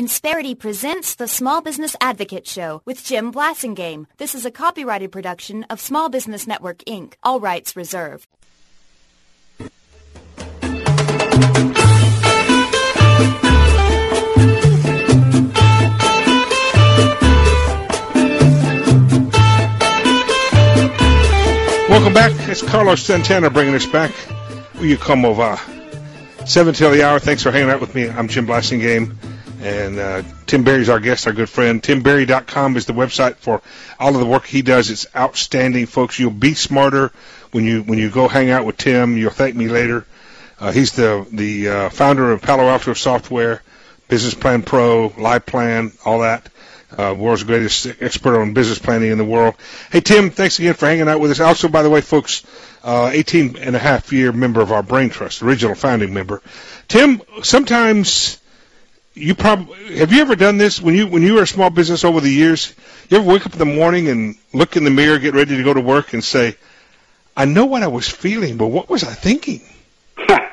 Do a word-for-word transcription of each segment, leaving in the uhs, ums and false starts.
Insperity presents the Small Business Advocate Show with Jim Blasingame. This is a copyrighted production of Small Business Network, Incorporated. All rights reserved. Welcome back. It's Carlos Santana bringing us back. Will you come over? Seven till the hour. Thanks for hanging out with me. I'm Jim Blasingame. And uh, Tim Berry's our guest, our good friend. tim berry dot com is the website for all of the work he does. It's outstanding, folks. You'll be smarter when you when you go hang out with Tim. You'll thank me later. Uh, he's the the uh, founder of Palo Alto Software, Business Plan Pro, Live Plan, all that. Uh, world's greatest expert on business planning in the world. Hey, Tim, thanks again for hanging out with us. Also, by the way, folks, uh, eighteen and a half year member of our Brain Trust, original founding member. Tim, sometimes... You probably have you ever done this when you when you were a small business over the years? You ever wake up in the morning and look in the mirror, get ready to go to work, and say, "I know what I was feeling, but what was I thinking?" I,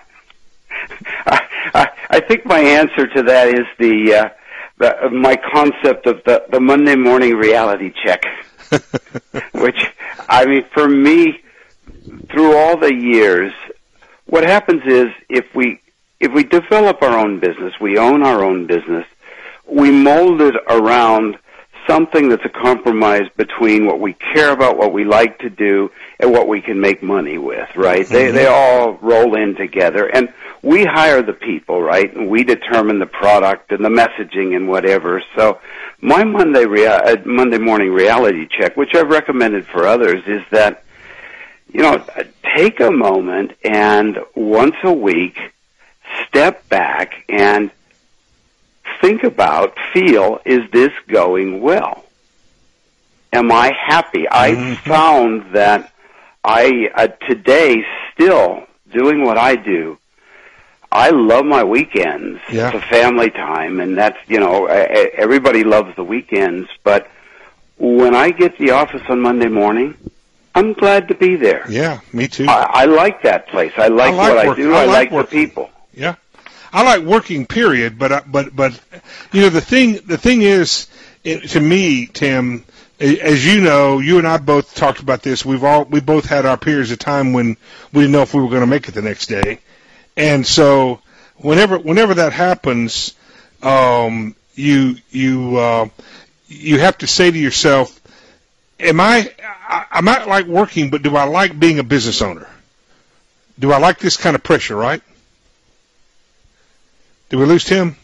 I, I think my answer to that is the, uh, the my concept of the, the Monday morning reality check, which I mean, for me, through all the years, what happens is if we If we develop our own business, we own our own business, we mold it around something that's a compromise between what we care about, what we like to do, and what we can make money with, right? Mm-hmm. They they all roll in together. And we hire the people, right? And we determine the product and the messaging and whatever. So my Monday rea- Monday morning reality check, which I've recommended for others, is that, you know, take a moment and once a week, step back and think about, feel, is this going well? Am I happy? Mm-hmm. I found that I, uh, today, still doing what I do, I love my weekends. Yeah. It's a family time, and that's, you know, everybody loves the weekends, but when I get to the office on Monday morning, I'm glad to be there. Yeah, me too. I, I like that place. I like, I like what work. I do. I, I like, like the people. Yeah, I like working. Period. But but but you know the thing the thing is it, to me, Tim, as you know, you and I both talked about this. We've all we both had our periods of time when we didn't know if we were going to make it the next day, and so whenever whenever that happens, um, you you uh, you have to say to yourself, "Am I I, I might like working, but do I like being a business owner? Do I like this kind of pressure?" Right? Did we lose Tim?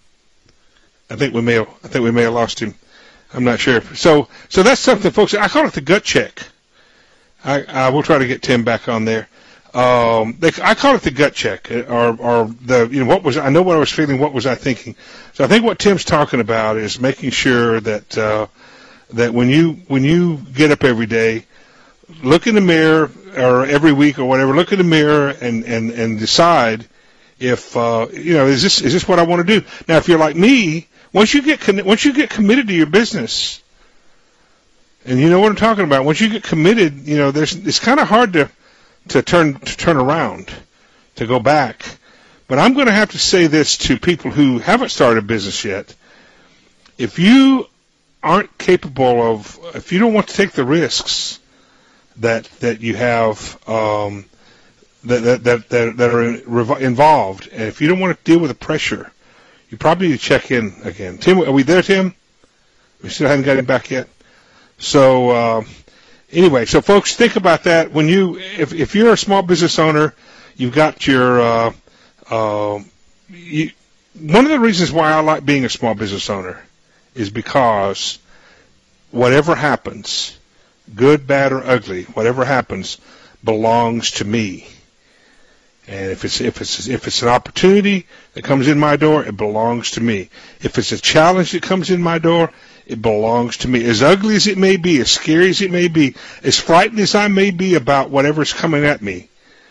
I think we may have, I think we may have lost him. I'm not sure. So, so that's something, folks. I call it the gut check. I, I will try to get Tim back on there. Um, they, I call it the gut check, or, or the, you know, what was I know what I was feeling, what was I thinking? So I think what Tim's talking about is making sure that uh, that when you when you get up every day, look in the mirror, or every week or whatever, look in the mirror and and and decide. If uh, you know, is this is this what I want to do? Now, if you're like me, once you get con- once you get committed to your business, and you know what I'm talking about, once you get committed, you know, there's it's kind of hard to to turn to turn around, to go back. But I'm going to have to say this to people who haven't started a business yet: if you aren't capable of, if you don't want to take the risks that that you have. Um, That, that that that are involved, and if you don't want to deal with the pressure, you probably need to check in again. Tim, are we there, Tim? We still haven't got him back yet. So uh, anyway, so folks, think about that. When you, if if you're a small business owner, you've got your. Uh, uh, you, one of the reasons why I like being a small business owner is because whatever happens, good, bad, or ugly, whatever happens, belongs to me. And if it's if it's if it's an opportunity that comes in my door, it belongs to me. If it's a challenge that comes in my door, it belongs to me. As ugly as it may be, as scary as it may be, as frightened as I may be about whatever's coming at me,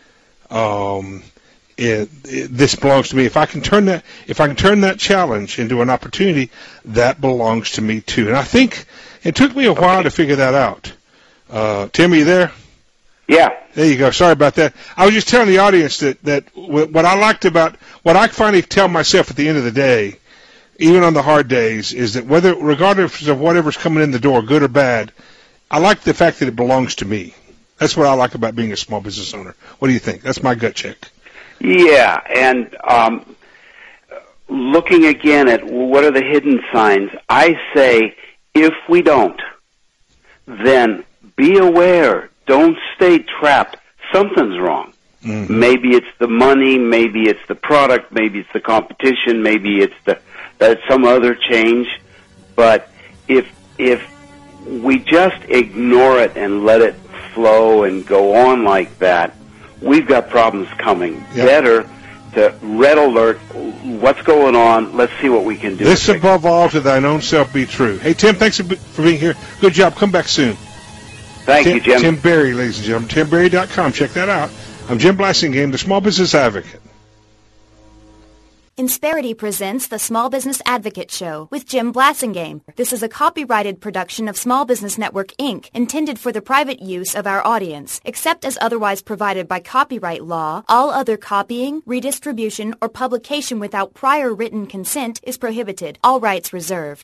um, it, it, this belongs to me. If I can turn that if I can turn that challenge into an opportunity, that belongs to me too. And I think it took me a while okay. to figure that out. Uh, Tim, are you there? Yeah. There you go. Sorry about that. I was just telling the audience that, that what I liked about, what I finally tell myself at the end of the day, even on the hard days, is that whether, regardless of whatever's coming in the door, good or bad, I like the fact that it belongs to me. That's what I like about being a small business owner. What do you think? That's my gut check. Yeah, and um, looking again at what are the hidden signs, I say if we don't, then be aware. Don't stay trapped. Something's wrong. Mm-hmm. Maybe it's the money, maybe it's the product, maybe it's the competition, maybe it's the that some other change. But if if we just ignore it and let it flow and go on like that, we've got problems coming. Yep. Better to red alert, what's going on, let's see what we can do. This above all, to thine own self be true. Hey, Tim, thanks for being here. Good job. Come back soon. Thank Tim, you, Jim. Tim Berry, ladies and gentlemen. Tim Berry dot com. Check that out. I'm Jim Blasingame, the Small Business Advocate. Insperity presents the Small Business Advocate Show with Jim Blasingame. This is a copyrighted production of Small Business Network, Incorporated, intended for the private use of our audience. Except as otherwise provided by copyright law, all other copying, redistribution, or publication without prior written consent is prohibited. All rights reserved.